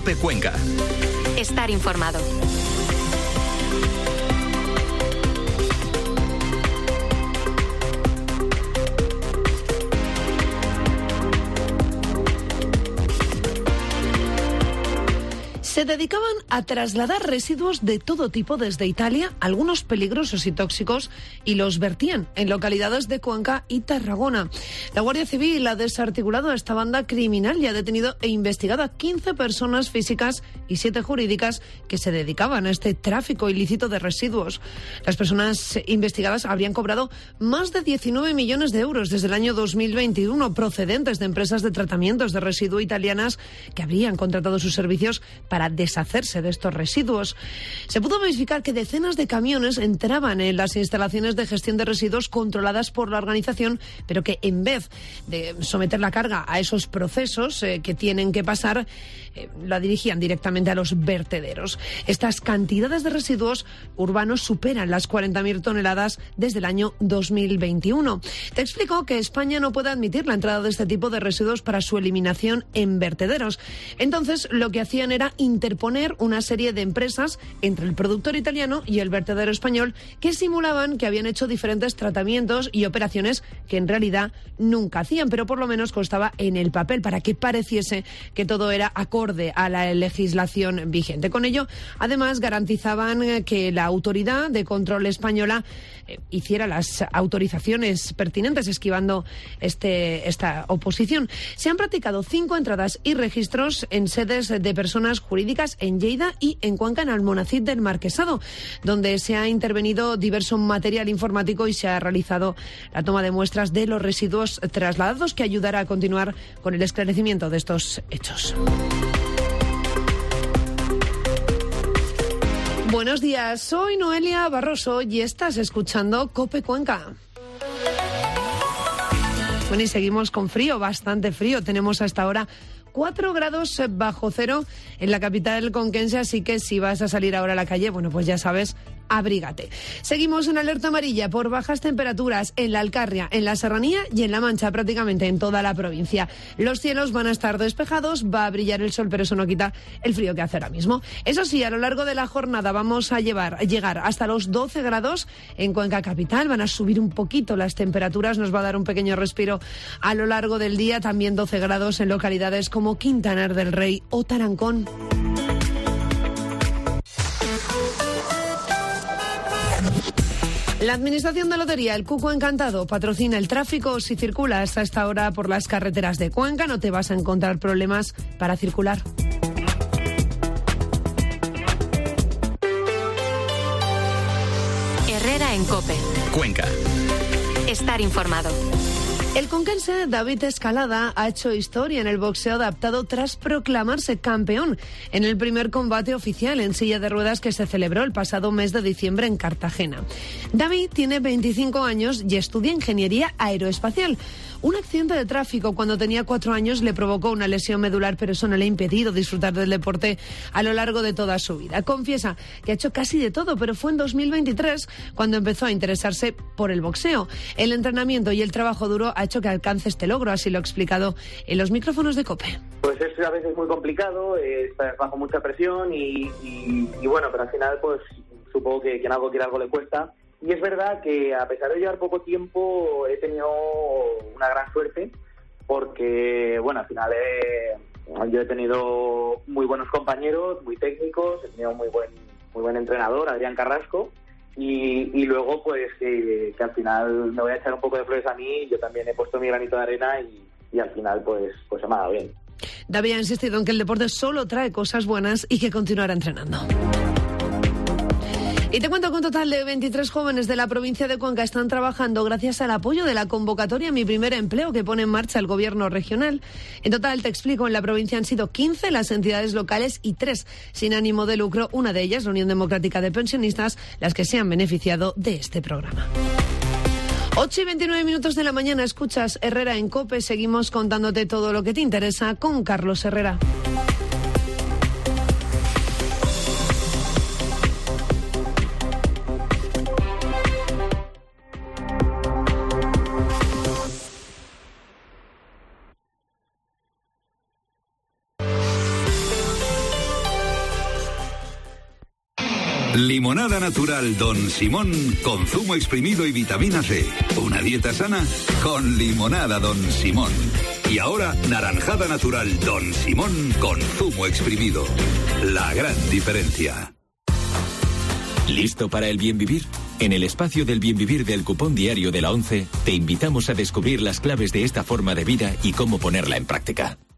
COPE Cuenca. Estar informado. Se dedicaban a trasladar residuos de todo tipo desde Italia, algunos peligrosos y tóxicos, y los vertían en localidades de Cuenca y Tarragona. La Guardia Civil ha desarticulado a esta banda criminal y ha detenido e investigado a 15 personas físicas y 7 jurídicas que se dedicaban a este tráfico ilícito de residuos. Las personas investigadas habrían cobrado más de 19 millones de euros desde el año 2021 procedentes de empresas de tratamientos de residuo italianas que habrían contratado sus servicios para deshacerse de estos residuos. Se pudo verificar que decenas de camiones entraban en las instalaciones de gestión de residuos controladas por la organización, pero que en vez de someter la carga a esos procesos que tienen que pasar, la dirigían directamente a los vertederos. Estas cantidades de residuos urbanos superan las 40.000 toneladas desde el año 2021. Te explico que España no puede admitir la entrada de este tipo de residuos para su eliminación en vertederos. Entonces, lo que hacían era interponer una serie de empresas entre el productor italiano y el vertedero español que simulaban que habían hecho diferentes tratamientos y operaciones que en realidad nunca hacían, pero por lo menos constaba en el papel para que pareciese que todo era acorde a la legislación vigente. Con ello, además, garantizaban que la autoridad de control española hiciera las autorizaciones pertinentes, esquivando esta oposición. Se han practicado 5 entradas y registros en sedes de personas jurídicas en Lleida y en Cuenca, en Almonacid del Marquesado, donde se ha intervenido diverso material informático y se ha realizado la toma de muestras de los residuos trasladados, que ayudará a continuar con el esclarecimiento de estos hechos. Buenos días, soy Noelia Barroso y estás escuchando COPE Cuenca. Bueno, y seguimos con frío, bastante frío. Tenemos hasta ahora 4 grados bajo cero en la capital conquense, así que si vas a salir ahora a la calle, bueno, pues ya sabes, abrígate. Seguimos en alerta amarilla por bajas temperaturas en la Alcarria, en la Serranía y en La Mancha, prácticamente en toda la provincia. Los cielos van a estar despejados, va a brillar el sol, pero eso no quita el frío que hace ahora mismo. Eso sí, a lo largo de la jornada vamos a llegar hasta los 12 grados en Cuenca capital. Van a subir un poquito las temperaturas, nos va a dar un pequeño respiro a lo largo del día. También 12 grados en localidades como Quintanar del Rey o Tarancón. La Administración de Lotería, el Cuco Encantado, patrocina el tráfico. Si circulas a esta hora por las carreteras de Cuenca, no te vas a encontrar problemas para circular. Herrera en COPE. Cuenca. Estar informado. El conquense David Escalada ha hecho historia en el boxeo adaptado tras proclamarse campeón en el primer combate oficial en silla de ruedas que se celebró el pasado mes de diciembre en Cartagena. David tiene 25 años y estudia ingeniería aeroespacial. Un accidente de tráfico cuando tenía 4 años le provocó una lesión medular, pero eso no le ha impedido disfrutar del deporte a lo largo de toda su vida. Confiesa que ha hecho casi de todo, pero fue en 2023 cuando empezó a interesarse por el boxeo. El entrenamiento y el trabajo duro ha hecho que alcance este logro, así lo ha explicado en los micrófonos de COPE. Pues es a veces muy complicado, estar bajo mucha presión y bueno, pero al final pues supongo que quien algo quiere algo le cuesta. Y es verdad que a pesar de llevar poco tiempo he tenido una gran suerte porque, bueno, al final yo he tenido muy buenos compañeros, muy técnicos, he tenido muy buen entrenador, Adrián Carrasco, y luego pues que al final me voy a echar un poco de flores a mí. Yo también he puesto mi granito de arena y al final pues se me ha dado bien. David ha insistido en que el deporte solo trae cosas buenas y que continuará entrenando. Y te cuento que un total de 23 jóvenes de la provincia de Cuenca están trabajando gracias al apoyo de la convocatoria Mi Primer Empleo que pone en marcha el gobierno regional. En total, te explico, en la provincia han sido 15 las entidades locales y 3 sin ánimo de lucro, una de ellas, la Unión Democrática de Pensionistas, las que se han beneficiado de este programa. 8:29 de la mañana, escuchas Herrera en COPE. Seguimos contándote todo lo que te interesa con Carlos Herrera. Limonada natural Don Simón con zumo exprimido y vitamina C. Una dieta sana con limonada Don Simón. Y ahora naranjada natural Don Simón con zumo exprimido. La gran diferencia. ¿Listo para el bien vivir? En el espacio del bien vivir del cupón diario de la 11 te invitamos a descubrir las claves de esta forma de vida y cómo ponerla en práctica.